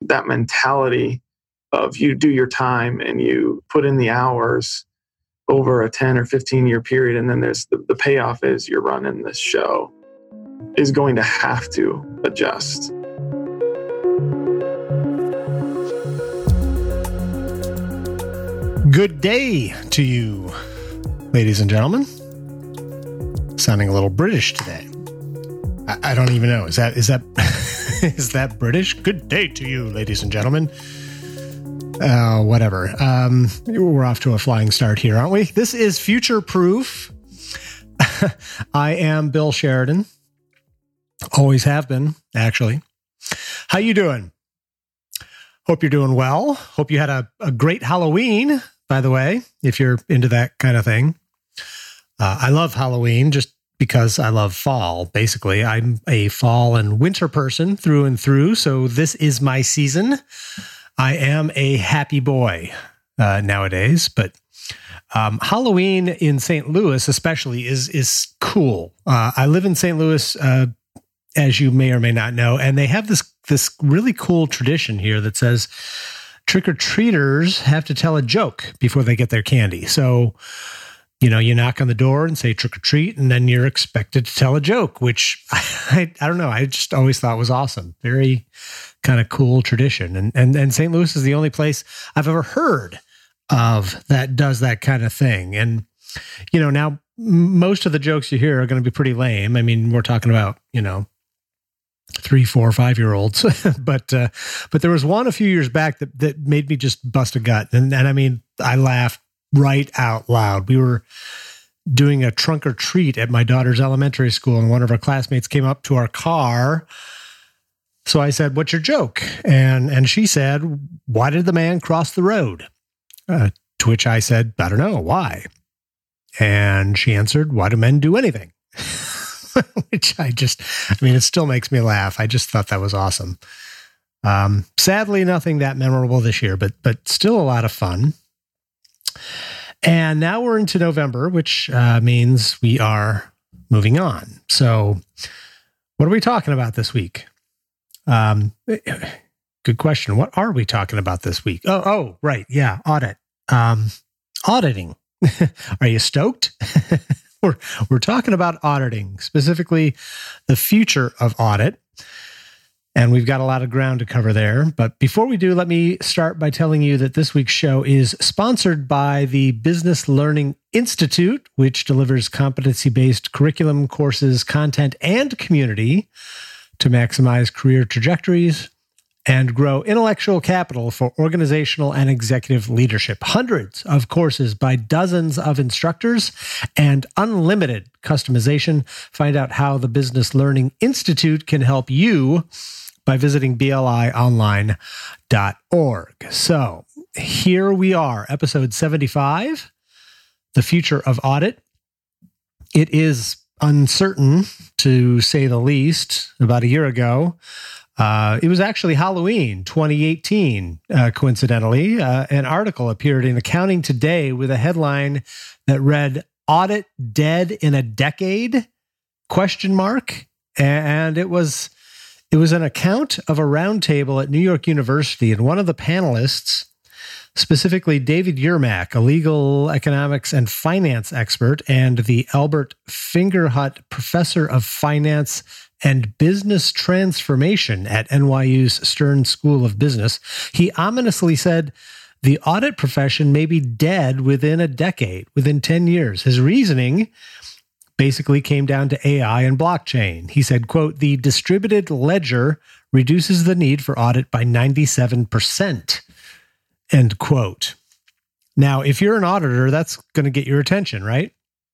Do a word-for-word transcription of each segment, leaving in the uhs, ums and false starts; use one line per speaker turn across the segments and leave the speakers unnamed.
that mentality of you do your time and you put in the hours over a ten or fifteen year period, and then there's the, the payoff is you're running this show, is going to have to adjust.
Good day to you, ladies and gentlemen. Sounding a little British today. I, I don't even know. Is that is that is that British? Good day to you, ladies and gentlemen. Uh, whatever. Um, we're off to a flying start here, aren't we? This is Future Proof. I am Bill Sheridan. Always have been, actually. How you doing? Hope you're doing well. Hope you had a, a great Halloween, by the way, if you're into that kind of thing. Uh, I love Halloween just because I love fall, basically. I'm a fall and winter person through and through, so this is my season. I am a happy boy uh, nowadays, but um, Halloween in Saint Louis especially is is cool. Uh, I live in Saint Louis, uh, as you may or may not know, and they have this this really cool tradition here that says trick-or-treaters have to tell a joke before they get their candy. So, you know, you knock on the door and say trick or treat, and then you're expected to tell a joke, which I, I don't know. I just always thought was awesome. Very kind of cool tradition. And, and, and Saint Louis is the only place I've ever heard of that does that kind of thing. And, you know, now most of the jokes you hear are going to be pretty lame. I mean, we're talking about, you know, three, four, five year olds, but, uh, but there was one a few years back that, that made me just bust a gut. And, and I mean, I laughed right out loud. We were doing a trunk or treat at my daughter's elementary school, and one of our classmates came up to our car. So I said, "What's your joke?" And and she said, "Why did the man cross the road?" Uh, to which I said, "I don't know. Why?" And she answered, "Why do men do anything?" Which I just, I mean, it still makes me laugh. I just thought that was awesome. Um, sadly, nothing that memorable this year, but but still a lot of fun. And now we're into November, which uh, means we are moving on. So what are we talking about this week? Um, good question. What are we talking about this week? Oh, oh, right. Yeah. Audit. Um, auditing. Are you stoked? we're, we're talking about auditing, specifically the future of audit. And we've got a lot of ground to cover there. But before we do, let me start by telling you that this week's show is sponsored by the Business Learning Institute, which delivers competency-based curriculum, courses, content, and community to maximize career trajectories and grow intellectual capital for organizational and executive leadership. Hundreds of courses by dozens of instructors and unlimited customization. Find out how the Business Learning Institute can help you by visiting B L I online dot org. So here we are, episode seventy-five, The Future of Audit. It is uncertain, to say the least. About a year ago, uh, it was actually Halloween twenty eighteen, uh, coincidentally. Uh, an article appeared in Accounting Today with a headline that read, "Audit Dead in a Decade?" Question mark. And it was... It was an account of a roundtable at New York University, and one of the panelists, specifically David Yermak, a legal economics and finance expert, and the Albert Fingerhut Professor of Finance and Business Transformation at N Y U's Stern School of Business, he ominously said the audit profession may be dead within a decade, within ten years. His reasoning basically came down to A I and blockchain. He said, quote, "The distributed ledger reduces the need for audit by ninety-seven percent, end quote. Now, if you're an auditor, that's going to get your attention, right?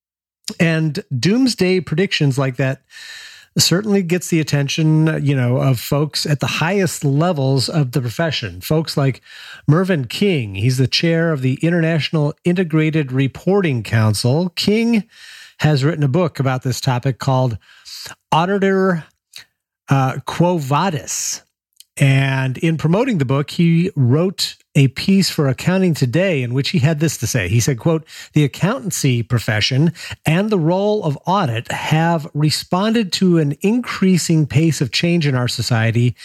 And doomsday predictions like that certainly gets the attention, you know, of folks at the highest levels of the profession. Folks like Mervyn King. He's the chair of the International Integrated Reporting Council. King has written a book about this topic called Auditor uh, Quo Vadis. And in promoting the book, he wrote a piece for Accounting Today in which he had this to say. He said, quote, "The accountancy profession and the role of audit have responded to an increasing pace of change in our society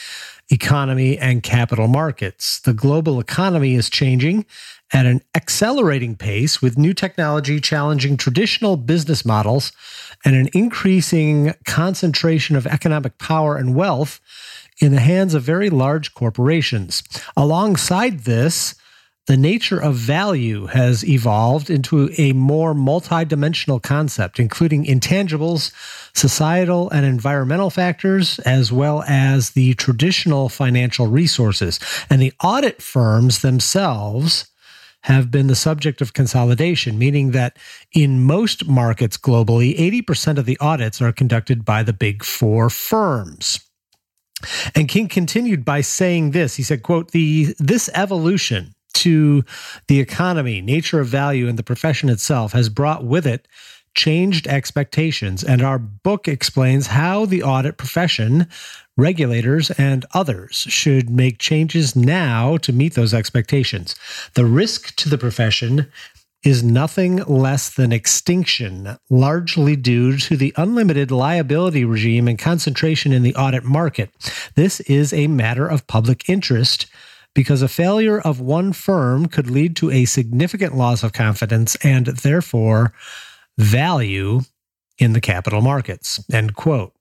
economy and capital markets. The global economy is changing at an accelerating pace, with new technology challenging traditional business models and an increasing concentration of economic power and wealth in the hands of very large corporations. Alongside this, the nature of value has evolved into a more multidimensional concept, including intangibles, societal and environmental factors, as well as the traditional financial resources. And the audit firms themselves have been the subject of consolidation, meaning that in most markets globally, eighty percent of the audits are conducted by the big four firms. And King continued by saying this. He said, quote, "The this evolution to the economy, nature of value, and the profession itself has brought with it changed expectations, and our book explains how the audit profession, regulators, and others should make changes now to meet those expectations. The risk to the profession is nothing less than extinction, largely due to the unlimited liability regime and concentration in the audit market. This is a matter of public interest, because a failure of one firm could lead to a significant loss of confidence and therefore value in the capital markets." End quote.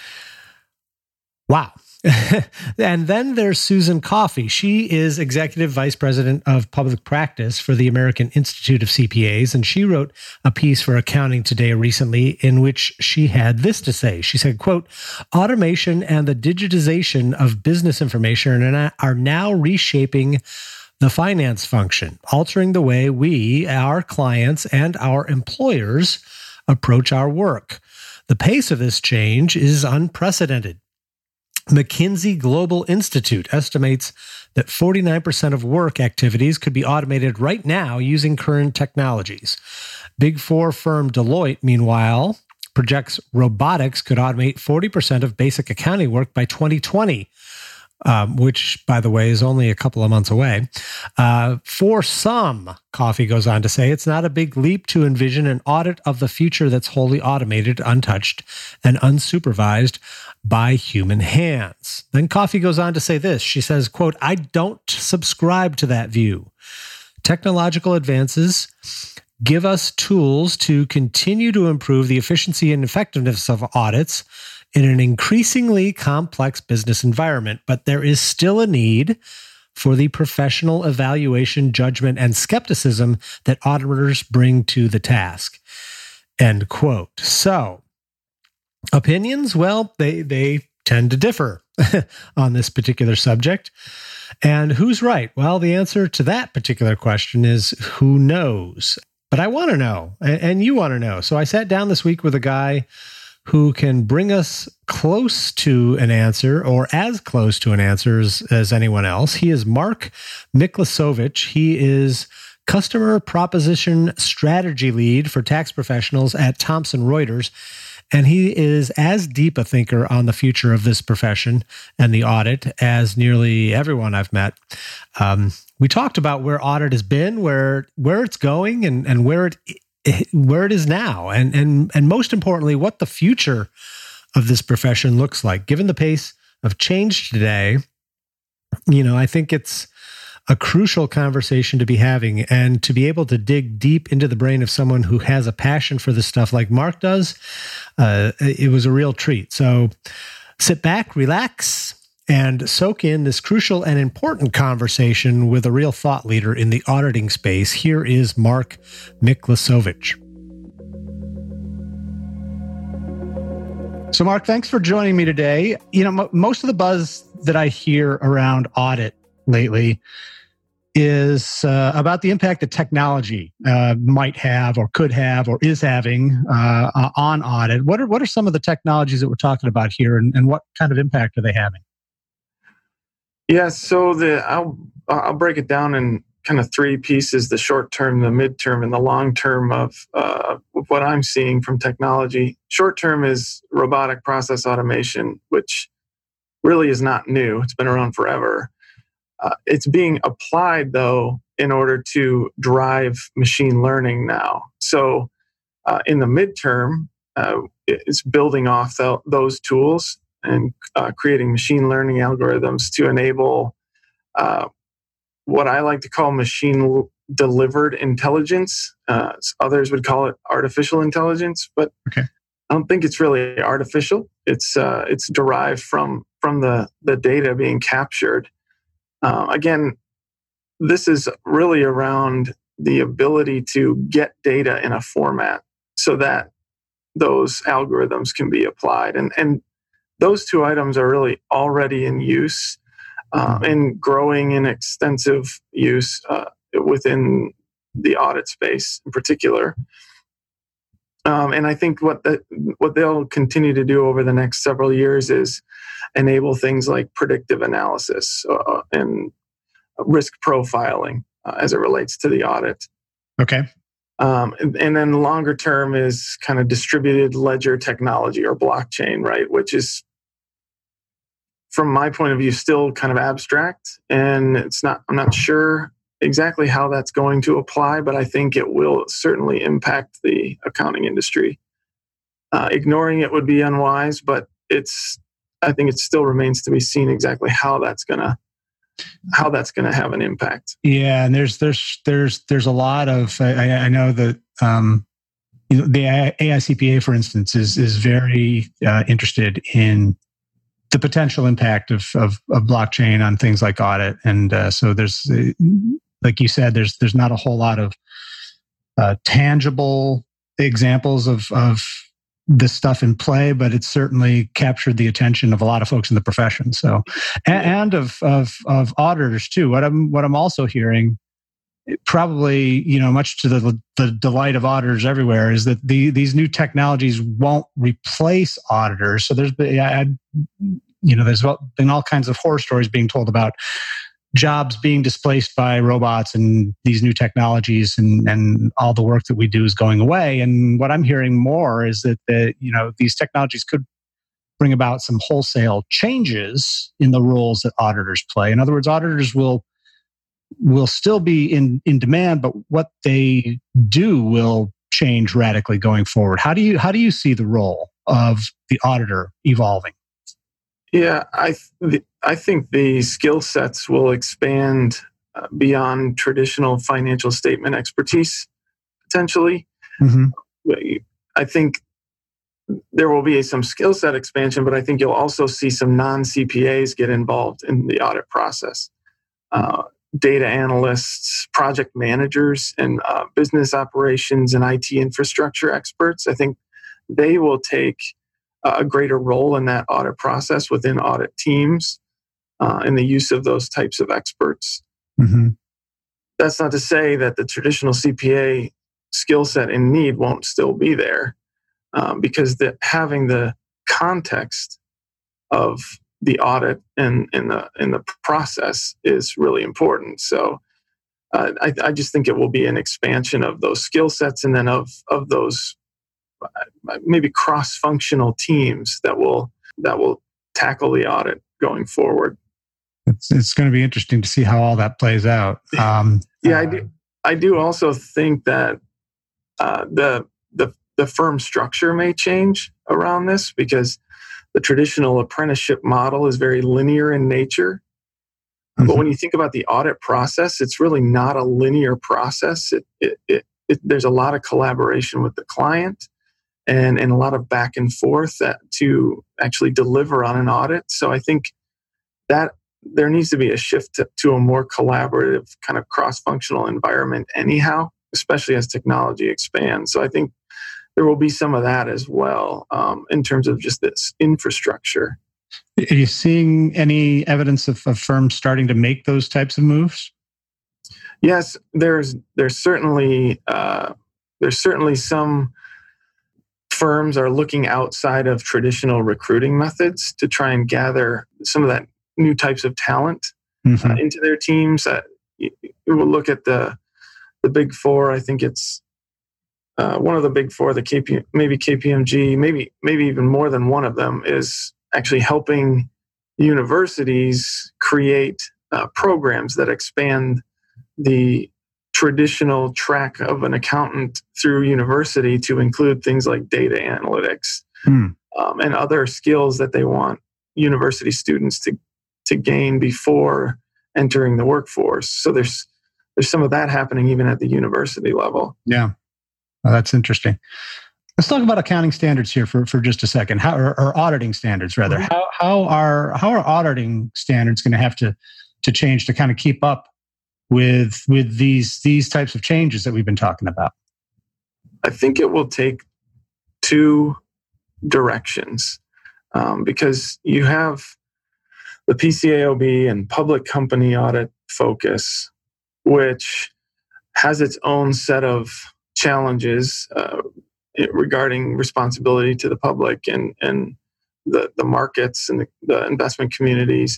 Wow. And then there's Susan Coffey. She is Executive Vice President of Public Practice for the American Institute of C P As, and she wrote a piece for Accounting Today recently in which she had this to say. She said, quote, "Automation and the digitization of business information are now reshaping the finance function, altering the way we, our clients, and our employers approach our work. The pace of this change is unprecedented. McKinsey Global Institute estimates that forty-nine percent of work activities could be automated right now using current technologies. Big Four firm Deloitte, meanwhile, projects robotics could automate forty percent of basic accounting work by twenty twenty, um, which, by the way, is only a couple of months away. Uh, for some, Coffey goes on to say, it's not a big leap to envision an audit of the future that's wholly automated, untouched, and unsupervised by human hands. Then Coffey goes on to say this. She says, quote, "I don't subscribe to that view. Technological advances give us tools to continue to improve the efficiency and effectiveness of audits in an increasingly complex business environment, but there is still a need for the professional evaluation, judgment, and skepticism that auditors bring to the task." End quote. So, opinions, well, they, they tend to differ on this particular subject. And who's right? Well, the answer to that particular question is who knows? But I want to know, and you want to know. So I sat down this week with a guy who can bring us close to an answer, or as close to an answer as, as anyone else. He is Mark Miklasovich. He is Customer Proposition Strategy Lead for tax professionals at Thomson Reuters. And he is as deep a thinker on the future of this profession and the audit as nearly everyone I've met. Um, we talked about where audit has been, where where it's going, and and where it where it is now, and and and most importantly, what the future of this profession looks like. Given the pace of change today, you know, I think it's a crucial conversation to be having, and to be able to dig deep into the brain of someone who has a passion for this stuff like Mark does, uh, it was a real treat. So sit back, relax, and soak in this crucial and important conversation with a real thought leader in the auditing space. Here is Mark Miklasovich. So Mark, thanks for joining me today. You know, m- most of the buzz that I hear around audit lately is uh, about the impact that technology uh, might have, or could have, or is having uh, on audit. What are what are some of the technologies that we're talking about here, and, and what kind of impact are they having?
Yeah, so the I'll I'll break it down in kind of three pieces: the short term, the midterm, and the long term of uh, what I'm seeing from technology. Short term is robotic process automation, which really is not new. It's been around forever. Uh, it's being applied, though, in order to drive machine learning now. So uh, in the midterm, uh, it's building off the, those tools and uh, creating machine learning algorithms to enable uh, what I like to call machine delivered intelligence. Uh, others would call it artificial intelligence, but
okay.
I don't think it's really artificial. It's uh, it's derived from from the the data being captured. Uh, again, this is really around the ability to get data in a format so that those algorithms can be applied. And, and those two items are really already in use uh, mm-hmm. and growing in extensive use uh, within the audit space in particular. Um, and I think what the, what they'll continue to do over the next several years is enable things like predictive analysis uh, and risk profiling uh, as it relates to the audit.
Okay.
Um, and, and then longer term is kind of distributed ledger technology or blockchain, right? Which is, from my point of view, still kind of abstract. And it's not, I'm not sure exactly how that's going to apply, but I think it will certainly impact the accounting industry. Uh, ignoring it would be unwise, but it's, I think it still remains to be seen exactly how that's going to how that's going to have an impact.
Yeah, and there's there's there's there's a lot of I, I know that um, you know, the A I C P A, for instance, is is very uh, interested in the potential impact of, of of blockchain on things like audit, and uh, so there's uh, like you said, there's there's not a whole lot of uh, tangible examples of of this stuff in play, but it's certainly captured the attention of a lot of folks in the profession. So, and, and of, of, of auditors too. What I'm, what I'm also hearing, probably, you know, much to the, the delight of auditors everywhere, is that the, these new technologies won't replace auditors. So there's been, I, you know, there's been all kinds of horror stories being told about jobs being displaced by robots and these new technologies, and, and all the work that we do is going away. And what I'm hearing more is that the, you know, these technologies could bring about some wholesale changes in the roles that auditors play. In other words, auditors will will still be in, in demand, but what they do will change radically going forward. How do you how do you see the role of the auditor evolving?
Yeah, I th- I think the skill sets will expand uh, beyond traditional financial statement expertise, potentially. Mm-hmm. I think there will be some skill set expansion, but I think you'll also see some non-C P As get involved in the audit process. Uh, data analysts, project managers, and uh, business operations and I T infrastructure experts. I think they will take a greater role in that audit process within audit teams uh, and the use of those types of experts. Mm-hmm. That's not to say that the traditional C P A skill set and need won't still be there, um, because the, having the context of the audit and in the in the process is really important. So uh, I, I just think it will be an expansion of those skill sets, and then of of those maybe cross-functional teams that will that will tackle the audit going forward.
It's it's going to be interesting to see how all that plays out. Um,
yeah, uh, I do. I do also think that uh, the the the firm structure may change around this, because the traditional apprenticeship model is very linear in nature. Mm-hmm. But when you think about the audit process, it's really not a linear process. It, it, it, it there's a lot of collaboration with the client. And, and a lot of back and forth that, to actually deliver on an audit. So I think that there needs to be a shift to, to a more collaborative kind of cross-functional environment anyhow, especially as technology expands. So I think there will be some of that as well um, in terms of just this infrastructure.
Are you seeing any evidence of, of firms starting to make those types of moves?
Yes, there's there's certainly uh, there's certainly some firms are looking outside of traditional recruiting methods to try and gather some of that new types of talent mm-hmm. uh, into their teams. Uh, you, you will look at the the big four. I think it's uh, one of the big four. The K P, maybe K P M G, maybe maybe even more than one of them is actually helping universities create uh, programs that expand the traditional track of an accountant through university to include things like data analytics mm. um, and other skills that they want university students to to gain before entering the workforce. So there's there's some of that happening even at the university level.
Yeah, well, that's interesting. Let's talk about accounting standards here for, for just a second. How or, or auditing standards rather?
Mm-hmm.
How how are how are auditing standards going to have to to change to kind of keep up with with these these types of changes that we've been talking about?
I think it will take two directions um, because you have the P C A O B and public company audit focus, which has its own set of challenges uh, regarding responsibility to the public and, and the, the markets and the, the investment communities.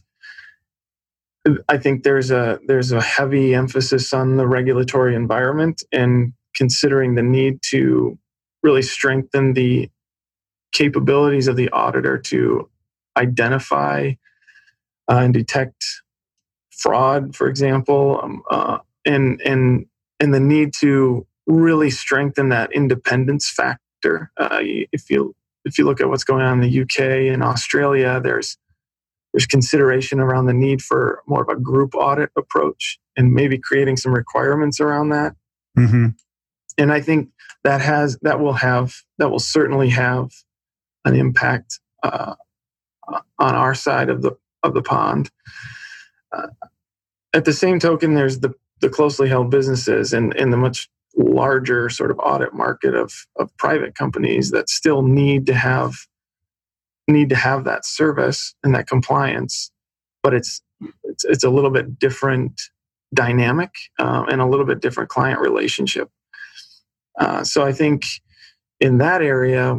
I think there's a there's a heavy emphasis on the regulatory environment and considering the need to really strengthen the capabilities of the auditor to identify uh, and detect fraud, for example, um, uh, and and and the need to really strengthen that independence factor. Uh, if you if you look at what's going on in the U K and Australia, there's there's consideration around the need for more of a group audit approach and maybe creating some requirements around that.
Mm-hmm.
And I think that has that will have that will certainly have an impact uh, on our side of the of the pond. Uh, at the same token, there's the the closely held businesses and, and the much larger sort of audit market of of private companies that still need to have need to have that service and that compliance, but it's it's, it's a little bit different dynamic um, and a little bit different client relationship. Uh, so I think in that area,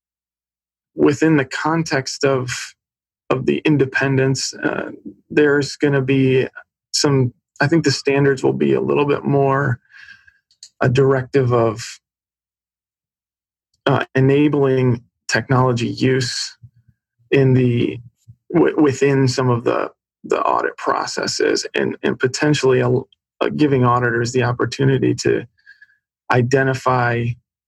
within the context of of the independence, uh, there's going to be some. I think the standards will be a little bit more a directive of uh, enabling technology use in the w- within some of the the audit processes, and and potentially a, a giving auditors the opportunity to identify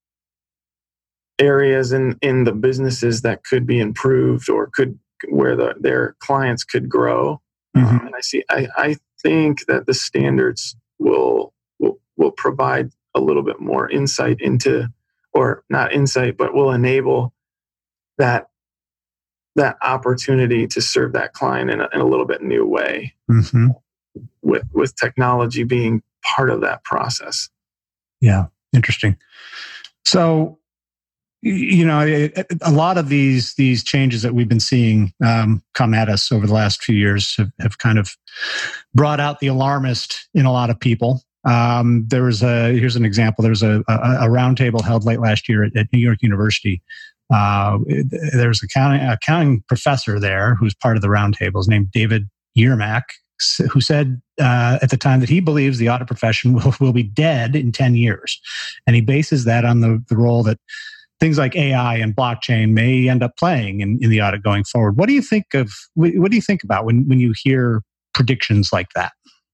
areas in, in the businesses that could be improved or could where the, their clients could grow. Mm-hmm. Um, and I see. I, I think that the standards will will will provide a little bit more insight into, or not insight, but will enable that that opportunity to serve that client in a, in a little bit new way. Mm-hmm. With with technology being part of that process.
Yeah, interesting. So, you know, a lot of these these changes that we've been seeing um, come at us over the last few years have, have kind of brought out the alarmist in a lot of people. Um, there was a here's an example. There was a, a, a roundtable held late last year at, at New York University. Uh, there was a accounting, accounting professor there who's part of the roundtable. His name David Yermak, who said uh, at the time that he believes the audit profession will, will be dead in ten years. And he bases that on the, the role that things like A I and blockchain may end up playing in, in the audit going forward. What do you think of, what do you think about when, when you hear predictions like that?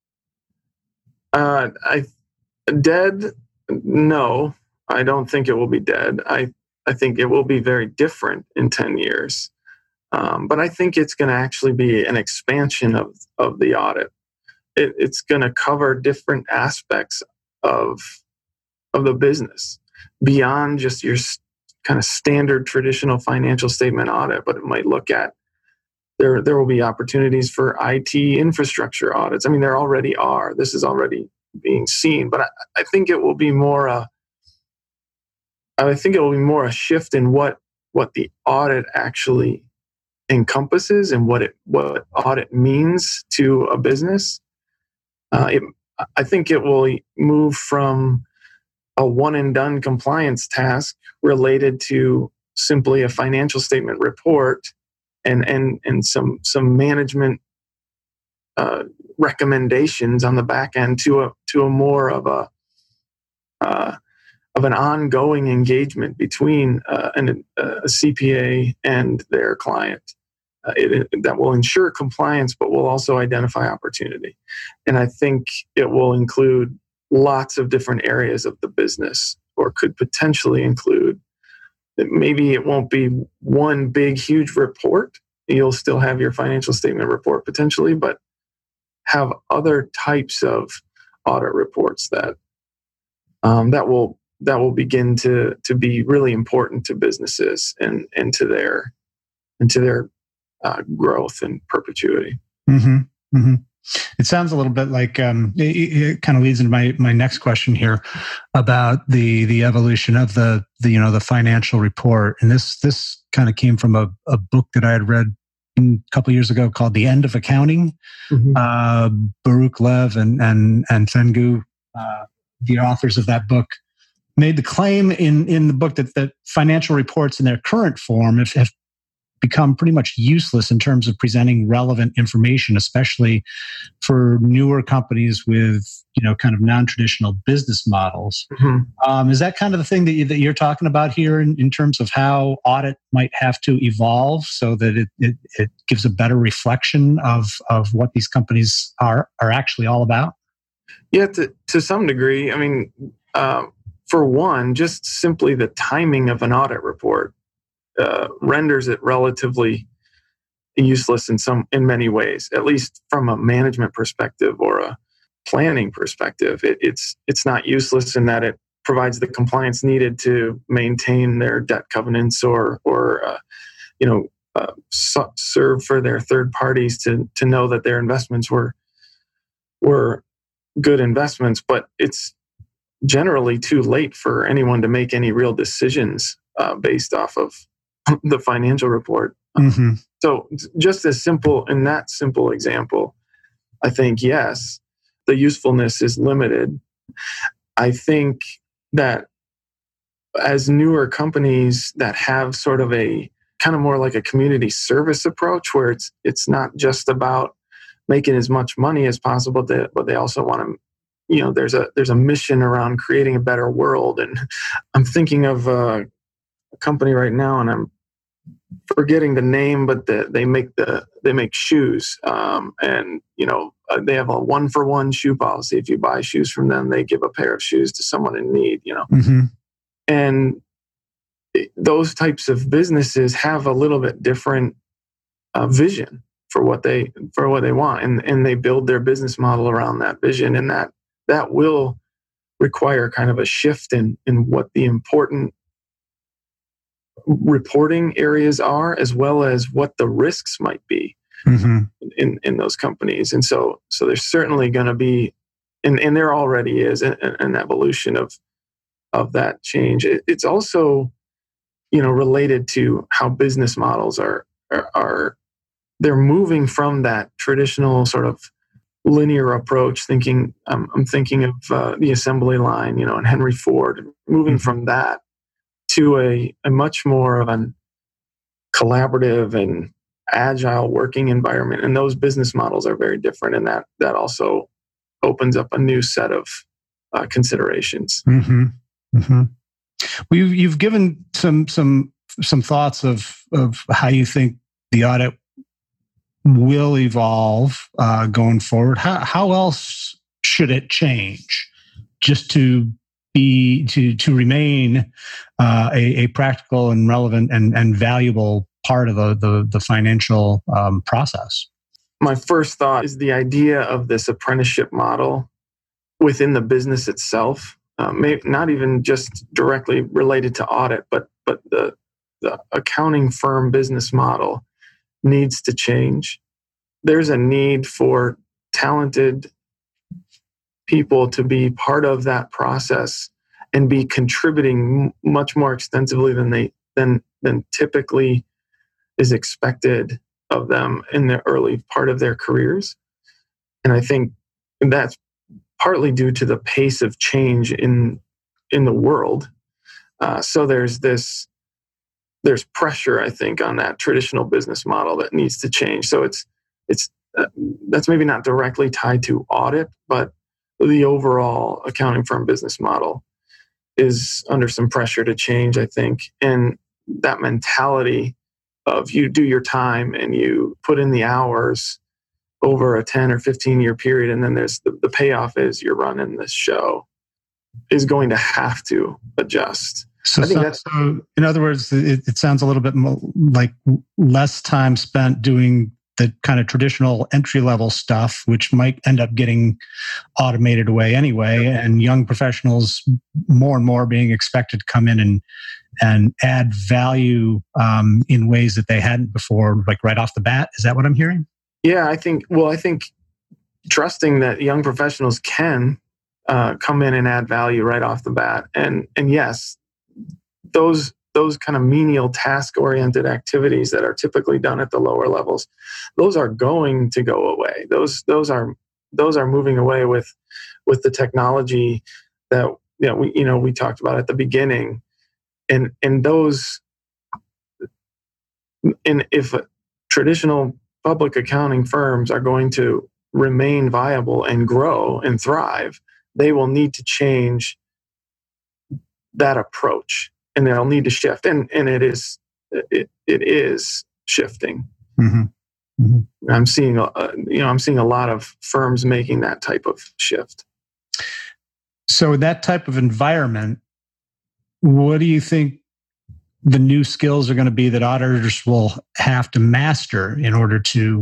Uh, I dead? No, I don't think it will be dead. I, I think it will be very different in ten years. Um, but I think it's going to actually be an expansion of, of the audit. It, it's going to cover different aspects of, of the business beyond just your kind of standard traditional financial statement audit, but it might look at, there, there will be opportunities for I T infrastructure audits. I mean, there already are. This is already being seen, but I, I think it will be more a, I think it will be more a shift in what, what the audit actually encompasses and what it what audit means to a business. Uh, it, I think it will move from a one and done compliance task related to simply a financial statement report and and and some some management uh, recommendations on the back end to a to a more of a uh, of an ongoing engagement between uh, an, a C P A and their client. Uh, it, it, that will ensure compliance, but will also identify opportunity. And I think it will include lots of different areas of the business, or could potentially include, maybe it won't be one big, huge report, you'll still have your financial statement report potentially, but have other types of audit reports that um, that will that will begin to to be really important to businesses and and to their and to their uh, growth and perpetuity.
Mm-hmm. Mm-hmm. It sounds a little bit like um, it, it kind of leads into my my next question here about the the evolution of the the you know the financial report, and this this kind of came from a, a book that I had read a couple of years ago called The End of Accounting. Mm-hmm. Uh, Baruch Lev and and and Fengu, uh, the authors of that book, made the claim in in the book that that financial reports in their current form have, have become pretty much useless in terms of presenting relevant information, especially for newer companies with, you know, kind of non-traditional business models. Mm-hmm. Um, is that kind of the thing that, you, that you're talking about here in, in terms of how audit might have to evolve so that it, it, it gives a better reflection of, of what these companies are, are actually all about?
Yeah, to, to some degree. I mean, uh, for one, just simply the timing of an audit report Uh, renders it relatively useless in some, in many ways, at least from a management perspective or a planning perspective. It, it's it's not useless in that it provides the compliance needed to maintain their debt covenants or or uh, you know uh, so, serve for their third parties to to know that their investments were were good investments. But it's generally too late for anyone to make any real decisions uh, based off of the financial report. Mm-hmm. So just as simple, in that simple example, I think, yes, the usefulness is limited. I think that as newer companies that have sort of a kind of more like a community service approach where it's it's not just about making as much money as possible, but they also want to, you know, there's a there's a mission around creating a better world. And I'm thinking of a, a company right now, and I'm forgetting the name, but the, they make the they make shoes, um, and you know uh, they have a one for one shoe policy. If you buy shoes from them, they give a pair of shoes to someone in need. You know, mm-hmm. and it, those types of businesses have a little bit different uh, vision for what they for what they want, and and they build their business model around that vision, and that that will require kind of a shift in in what the important reporting areas are, as well as what the risks might be mm-hmm. in, in those companies. And so, so there's certainly going to be, and, and there already is an, an evolution of, of that change. It, it's also, you know, related to how business models are, are, are, they're moving from that traditional sort of linear approach, thinking, um, I'm thinking of uh, the assembly line, you know, and Henry Ford, moving mm-hmm. from that to a, a much more of a collaborative and agile working environment. And those business models are very different. And that that also opens up a new set of uh, considerations.
Mm-hmm. Mm-hmm. Well, you've, you've given some some some thoughts of, of how you think the audit will evolve uh, going forward. How, how else should it change just to be to to remain uh, a, a practical and relevant and, and valuable part of the the, the financial um, process?
My first thought is the idea of this apprenticeship model within the business itself, uh, maybe not even just directly related to audit, but but the the accounting firm business model needs to change. There's a need for talented people to be part of that process and be contributing m- much more extensively than they than than typically is expected of them in the early part of their careers. And I think that's partly due to the pace of change in in the world. Uh, so there's this there's pressure, I think, on that traditional business model that needs to change. So it's it's uh, that's maybe not directly tied to audit, but the overall accounting firm business model is under some pressure to change, I think. And that mentality of you do your time and you put in the hours over a ten or fifteen year period, and then there's the, the payoff is you're running this show, is going to have to adjust.
So,
I think
so,
that's
so in other words, it, it sounds a little bit more like less time spent doing the kind of traditional entry level stuff, which might end up getting automated away anyway, and young professionals more and more being expected to come in and and add value um, in ways that they hadn't before, like right off the bat. Is that what I'm hearing?
Yeah, I think, well, I think trusting that young professionals can uh, come in and add value right off the bat. And, and yes, those, those kind of menial task-oriented activities that are typically done at the lower levels, those are going to go away. Those, those are, those are moving away with, with the technology that, you know, we, you know, we talked about at the beginning. And, and those, and if traditional public accounting firms are going to remain viable and grow and thrive, they will need to change that approach, and they'll need to shift. And and it is it it is shifting.
Mm-hmm. Mm-hmm.
I'm seeing a, you know I'm seeing a lot of firms making that type of shift.
So that type of environment, what do you think the new skills are going to be that auditors will have to master in order to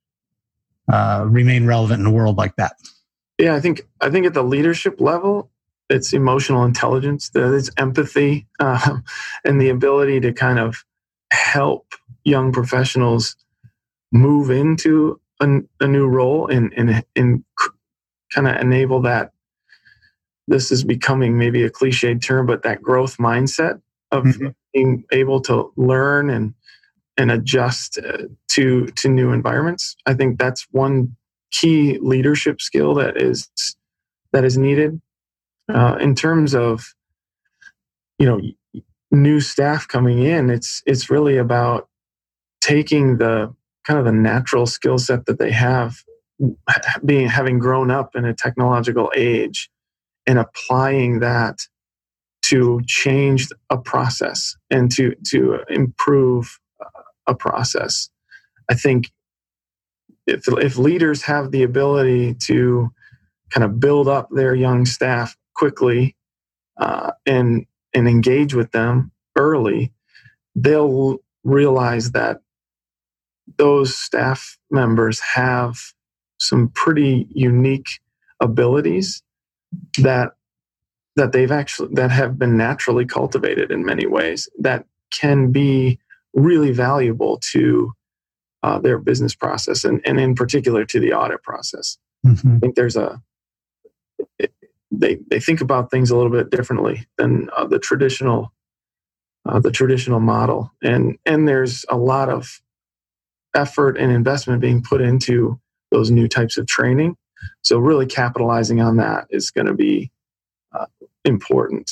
uh, remain relevant in a world like that?
Yeah, I think I think at the leadership level, it's emotional intelligence, it's empathy, uh, and the ability to kind of help young professionals move into a, a new role and and and kind of enable that. This is becoming maybe a cliched term, but that growth mindset of mm-hmm. being able to learn and and adjust uh, to to new environments. I think that's one key leadership skill that is that is needed. Uh, in terms of, you know, new staff coming in, it's it's really about taking the kind of the natural skill set that they have, being having grown up in a technological age, and applying that to change a process and to to improve a process. I think if if leaders have the ability to kind of build up their young staff quickly uh, and and engage with them early, they'll realize that those staff members have some pretty unique abilities that that they've actually that have been naturally cultivated in many ways that can be really valuable to uh, their business process and, and in particular to the audit process. Mm-hmm. I think there's a it, they they think about things a little bit differently than uh, the traditional uh, the traditional model, and and there's a lot of effort and investment being put into those new types of training. So really capitalizing on that is going to be uh, important.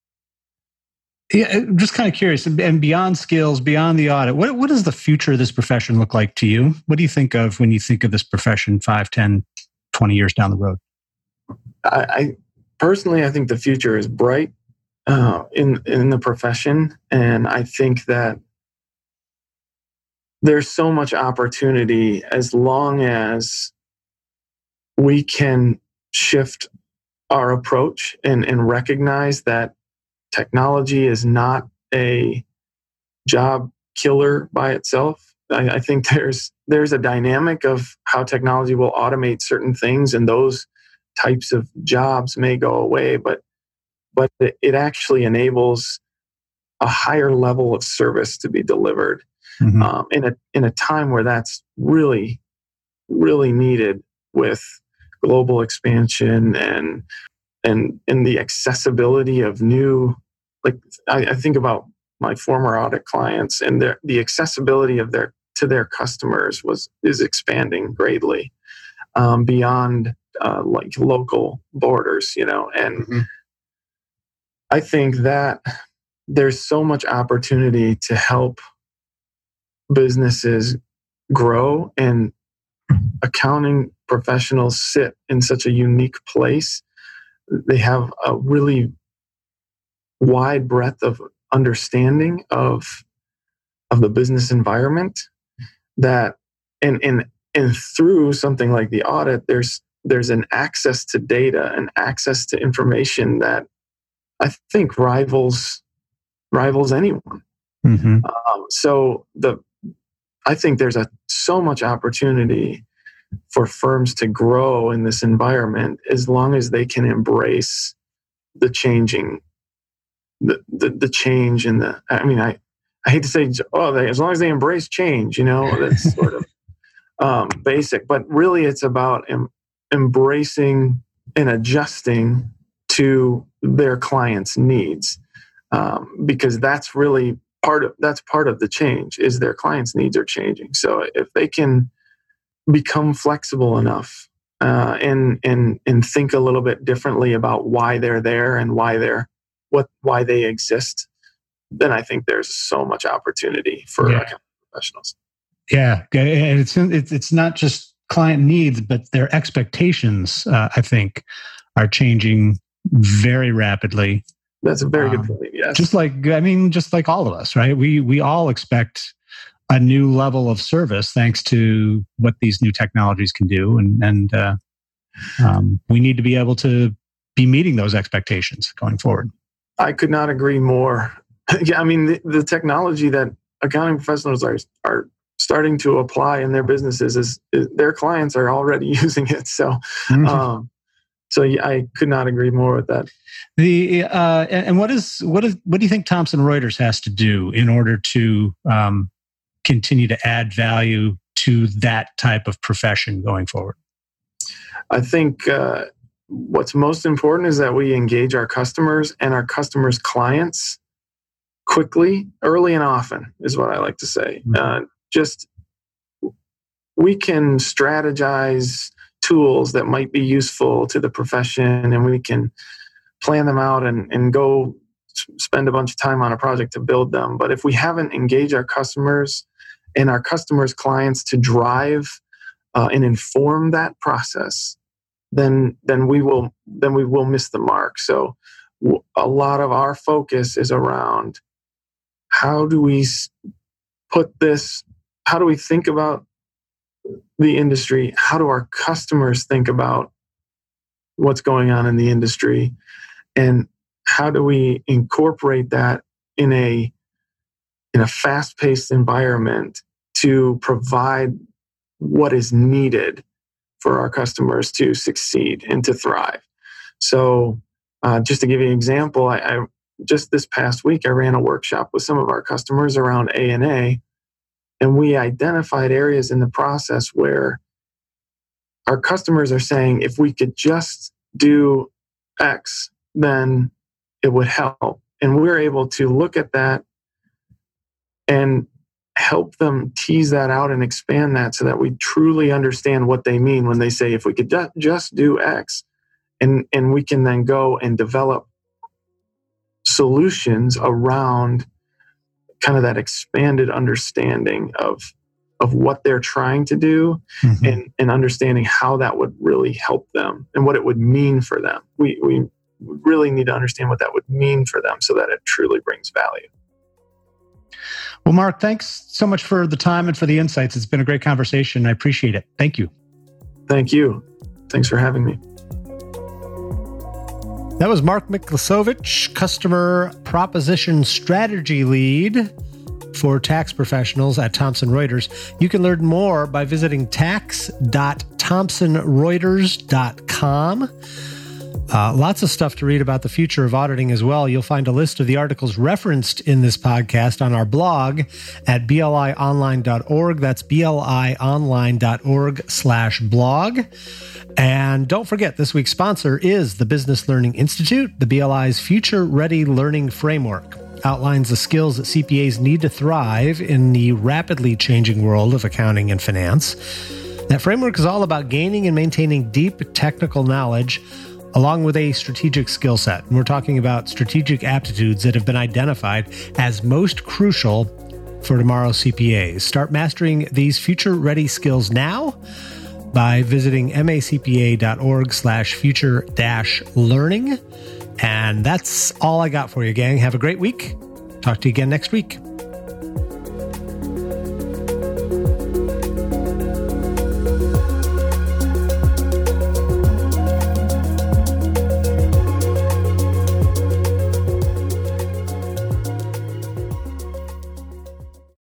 Yeah, I'm just kind of curious, and beyond skills, beyond the audit, what what does the future of this profession look like to you? What do you think of when you think of this profession five, ten, twenty years down the road?
I, I personally, I think the future is bright uh, in in the profession, and I think that there's so much opportunity as long as we can shift our approach and, and recognize that technology is not a job killer by itself. I, I think there's there's a dynamic of how technology will automate certain things, and those types of jobs may go away, but but it, it actually enables a higher level of service to be delivered mm-hmm. um, in a in a time where that's really really needed with global expansion and and and the accessibility of new. Like I, I think about my former audit clients, and their the accessibility of their to their customers was is expanding greatly um, beyond uh, like local borders, you know. And mm-hmm. I think that there's so much opportunity to help businesses grow, and accounting professionals sit in such a unique place. They have a really wide breadth of understanding of of the business environment that and and and through something like the audit, there's there's an access to data and access to information that I think rivals rivals anyone.
Mm-hmm.
Um, so the I think there's a so much opportunity for firms to grow in this environment as long as they can embrace the changing, the the, the change in the. I mean, I, I hate to say, oh, they, as long as they embrace change, you know, that's sort of um, basic. But really, it's about em, embracing and adjusting to their clients' needs, um, because that's really part of that's part of the change. Is their clients' needs are changing. So if they can become flexible enough uh, and and and think a little bit differently about why they're there and why they're what why they exist, then I think there's so much opportunity for
yeah.
accounting professionals.
Yeah, and it's it's it's not just client needs, but their expectations. Uh, I think are changing very rapidly.
That's a very
um,
good point. Yes,
just like I mean, just like all of us, right? We we all expect a new level of service thanks to what these new technologies can do, and and uh, um, we need to be able to be meeting those expectations going forward.
I could not agree more. Yeah, I mean the, the technology that accounting professionals are are starting to apply in their businesses is, is their clients are already using it. So, mm-hmm. um, so yeah, I could not agree more with that.
The uh, and what is what is what do you think Thomson Reuters has to do in order to um, continue to add value to that type of profession going forward?
I think uh, what's most important is that we engage our customers and our customers' clients quickly, early, and often, is what I like to say. Mm-hmm. Uh, just we can strategize tools that might be useful to the profession, and we can plan them out and, and go spend a bunch of time on a project to build them. But if we haven't engaged our customers and our customers' clients to drive uh, and inform that process, then then we will then we will miss the mark. So w- a lot of our focus is around how do we put this, how do we think about the industry? How do our customers think about what's going on in the industry? And how do we incorporate that in a in a fast-paced environment to provide what is needed for our customers to succeed and to thrive? So uh, just to give you an example, I, I just this past week, I ran a workshop with some of our customers around A and A, and we identified areas in the process where our customers are saying, if we could just do X, then it would help. And we're able to look at that and help them tease that out and expand that so that we truly understand what they mean when they say, if we could ju- just do X, and, and we can then go and develop solutions around kind of that expanded understanding of of what they're trying to do, mm-hmm. and, and understanding how that would really help them and what it would mean for them. We we really need to understand what that would mean for them so that it truly brings value.
Well, Mark, thanks so much for the time and for the insights. It's been a great conversation. I appreciate it. Thank you.
Thank you. Thanks for having me.
That was Mark Miklasovich, Customer Proposition Strategy Lead for tax professionals at Thomson Reuters. You can learn more by visiting tax dot thomson reuters dot com. Uh, lots of stuff to read about the future of auditing as well. You'll find a list of the articles referenced in this podcast on our blog at b l i online dot org. That's b l i online dot org slash blog. And don't forget, this week's sponsor is the Business Learning Institute. The B L I's Future Ready Learning Framework outlines the skills that C P As need to thrive in the rapidly changing world of accounting and finance. That framework is all about gaining and maintaining deep technical knowledge along with a strategic skill set. And we're talking about strategic aptitudes that have been identified as most crucial for tomorrow's C P As. Start mastering these future-ready skills now by visiting macpa dot org slash future dash learning. And that's all I got for you, gang. Have a great week. Talk to you again next week.